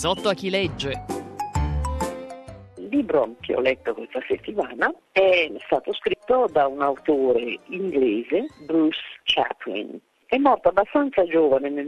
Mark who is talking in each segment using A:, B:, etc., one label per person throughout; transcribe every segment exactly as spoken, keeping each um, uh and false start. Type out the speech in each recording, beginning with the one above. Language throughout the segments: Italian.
A: Sotto a chi legge.
B: Il libro che ho letto questa settimana è stato scritto da un autore inglese, Bruce Chatwin. È morto abbastanza giovane nel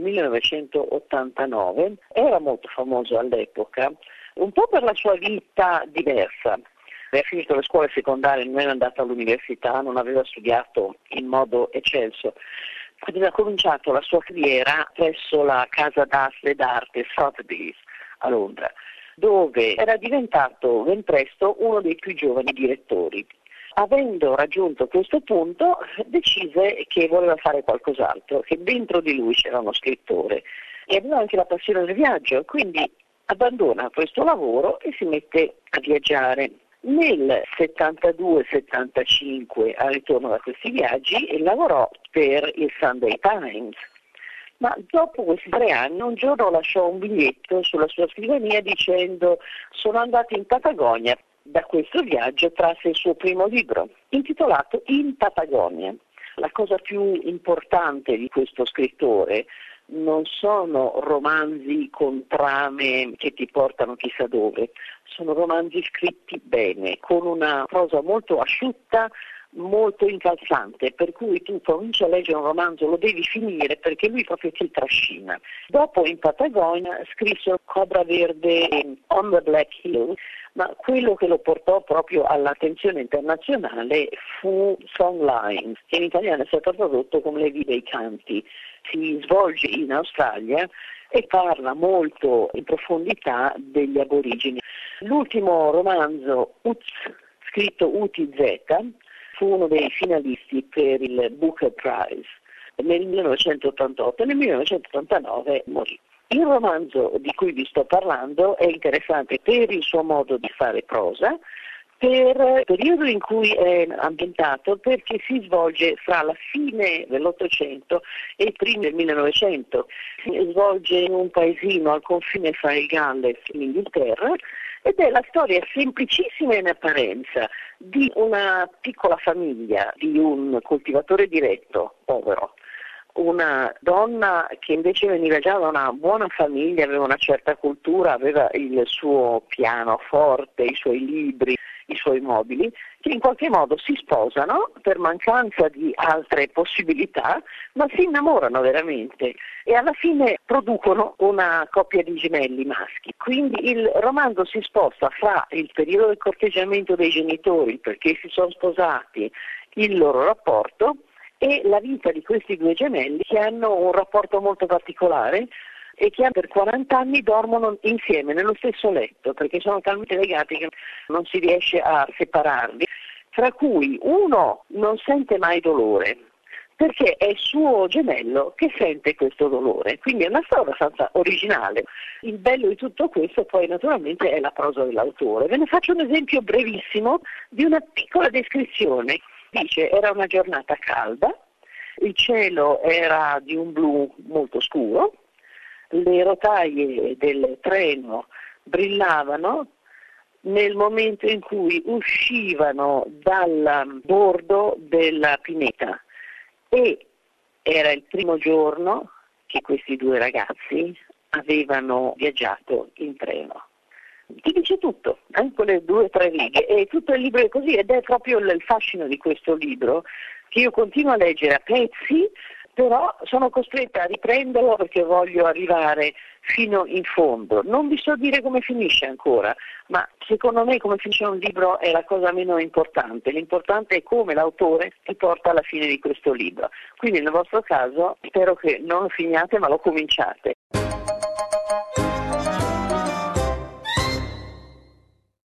B: millenovecentottantanove, era molto famoso all'epoca, un po' per la sua vita diversa. Aveva finito le scuole secondarie, non era andato all'università, non aveva studiato in modo eccelso. Aveva cominciato la sua carriera presso la casa d'aste d'arte Sotheby's a Londra, dove era diventato ben presto uno dei più giovani direttori. Avendo raggiunto questo punto, decise che voleva fare qualcos'altro, che dentro di lui c'era uno scrittore e aveva anche la passione del viaggio, quindi abbandona questo lavoro e si mette a viaggiare. Nel settantadue settantacinque, al ritorno da questi viaggi, lavorò per il Sunday Times. Ma dopo questi tre anni, un giorno lasciò un biglietto sulla sua scrivania dicendo: sono andato in Patagonia. Da questo viaggio trasse il suo primo libro, intitolato In Patagonia. La cosa più importante di questo scrittore non sono romanzi con trame che ti portano chissà dove, sono romanzi scritti bene, con una prosa molto asciutta, molto incalzante, per cui tu cominci a leggere un romanzo, lo devi finire perché lui proprio ti trascina. Dopo In Patagonia scrisse Cobra Verde e On the Black Hills, ma quello che lo portò proprio all'attenzione internazionale fu Songlines, che in italiano è stato tradotto come Le vie dei canti. Si svolge in Australia e parla molto in profondità degli aborigeni. L'ultimo romanzo, Uz, scritto U T Z, fu uno dei finalisti per il Booker Prize nel millenovecentottantotto e nel millenovecentottantanove morì. Il romanzo di cui vi sto parlando è interessante per il suo modo di fare prosa, per il periodo in cui è ambientato, perché si svolge fra la fine dell'Ottocento e i primi del millenovecento. Si svolge in un paesino al confine fra il Galles e l'Inghilterra ed è la storia semplicissima in apparenza di una piccola famiglia, di un coltivatore diretto, povero, una donna che invece veniva già da una buona famiglia, aveva una certa cultura, aveva il suo pianoforte, i suoi libri, i suoi mobili, che in qualche modo si sposano per mancanza di altre possibilità, ma si innamorano veramente e alla fine producono una coppia di gemelli maschi. Quindi il romanzo si sposta fra il periodo del corteggiamento dei genitori, perché si sono sposati, il loro rapporto, e la vita di questi due gemelli che hanno un rapporto molto particolare e che per quaranta anni dormono insieme nello stesso letto perché sono talmente legati che non si riesce a separarli, tra cui uno non sente mai dolore perché è il suo gemello che sente questo dolore, quindi è una storia abbastanza originale. Il bello di tutto questo poi naturalmente è la prosa dell'autore. Ve ne faccio un esempio brevissimo di una piccola descrizione. Dice: era una giornata calda, il cielo era di un blu molto scuro, le rotaie del treno brillavano nel momento in cui uscivano dal bordo della pineta e era il primo giorno che questi due ragazzi avevano viaggiato in treno. Ti dice tutto, eh? Quelle due o tre righe, e tutto il libro è così, ed è proprio il fascino di questo libro, che io continuo a leggere a pezzi, però sono costretta a riprenderlo perché voglio arrivare fino in fondo. Non vi so dire come finisce ancora, ma secondo me come finisce un libro è la cosa meno importante. L'importante è come l'autore ti porta alla fine di questo libro. Quindi nel vostro caso spero che non lo finiate ma lo cominciate.